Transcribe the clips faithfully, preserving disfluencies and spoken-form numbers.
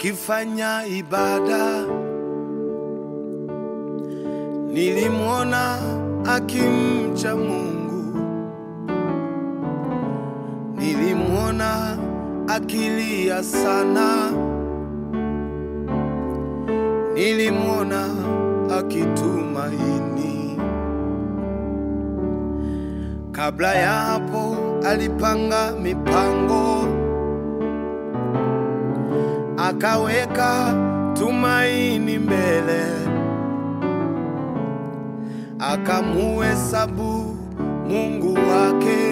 akifanya ibada. Nilimwona akimcha Mungu, nilimwona akilia sana, nilimwona akitumaini. Kabla ya hapo alipanga mipango, akaweka tumaini mbele, akamuhesabu Mungu wake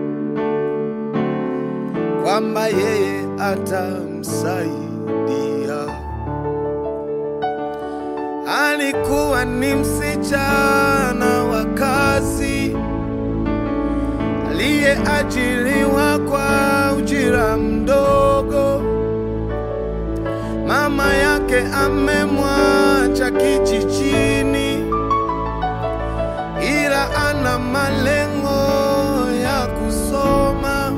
kwamba yeye atamsaidia. Alikuwa ni msichana wa kazi aliyeajiriwa kwa ujira mdogo. Mama yake amemwacha kijijini, ila ana malengo ya kusoma.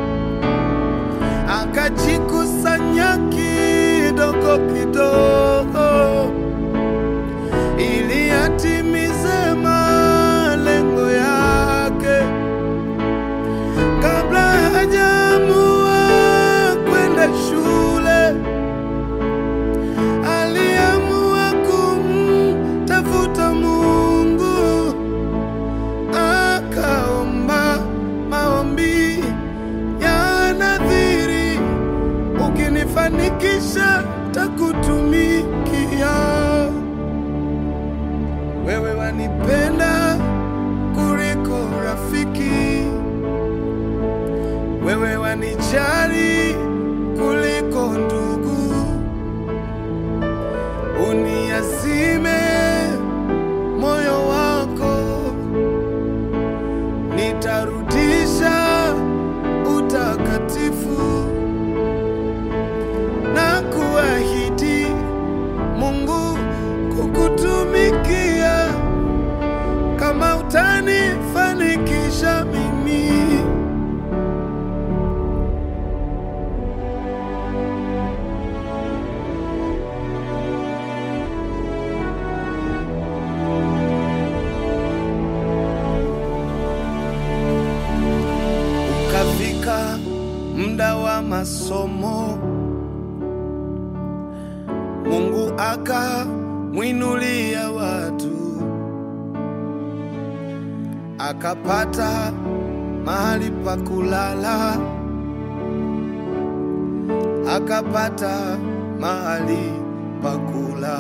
Akajikusanya kidogo kidogo ili atimize malengo yake. Kabla hajaamua kwenda shule, aliamua kumtafuta Mungu. Akaomba maombi ya nadhiri, ukinifanikisha takutumikia. Wewe wanipenda kuliko rafiki, wewe wanijali kuliko ndugu. Uniazime moyo wako, nitarudisha utakatifu. Na kuahidi Mungu kukutumikia kama utanifanikisha mimi. Ukafika muda wa masomo, Mungu akamwinulia watu, akapata mahali pa kulala, akapata mahali pa kula.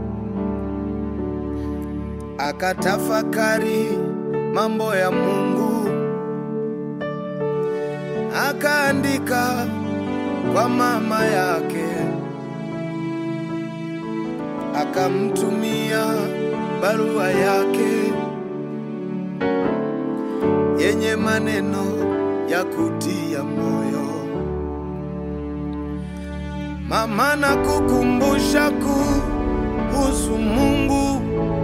Akatafakari mambo ya Mungu, akaandika kwa mama yake, akamtumia barua yake yenye maneno ya kutia moyo. Mama, na kukumbusha kuhusu Mungu,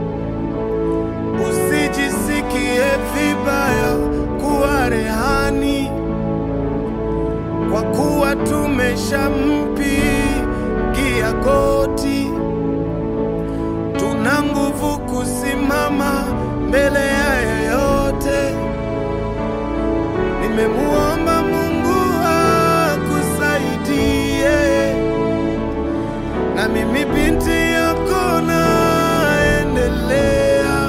usijisikie vibaya kuwa rehani, kwa kuwa tumeshampigia goti. Tuna nguvu kusimama mbele ya yeyote. Nimemuomba Mungu akusaidie, na mimi binti yako naendelea.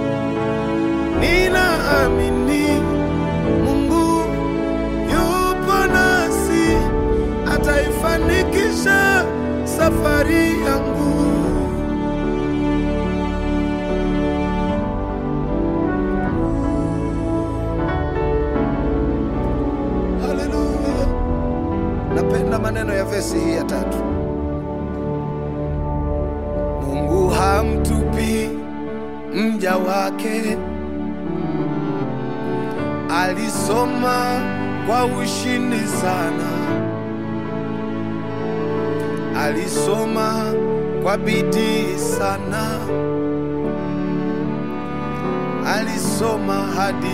Ninaamini Mungu yupo nasi, ataifanikisha safari yangu. Napenda maneno ya verse hii ya tatu. Mungu hamtupi mja wake. Alisoma kwa ushindi sana, alisoma kwa bidii sana, alisoma hadi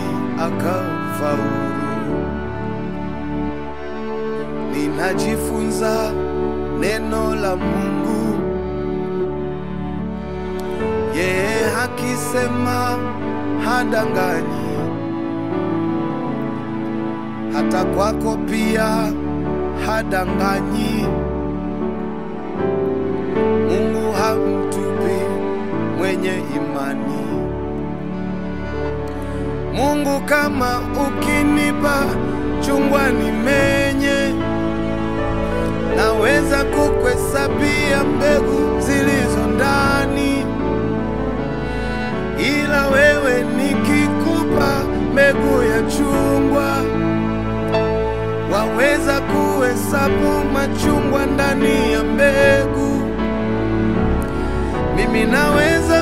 akafaulu. Ninajifunza neno la Mungu. Yeye akisema hadanganyi, hata kwako pia hadanganyi. Mungu hamtupi mwenye imani. Mungu, kama ukinipa chungwa nimenye, naweza kukuhesabia mbegu zilizo ndani, ila wewe nikikupa mbegu ya chungwa, waweza kuhesabu machungwa ndani ya mbegu. Mimi naweza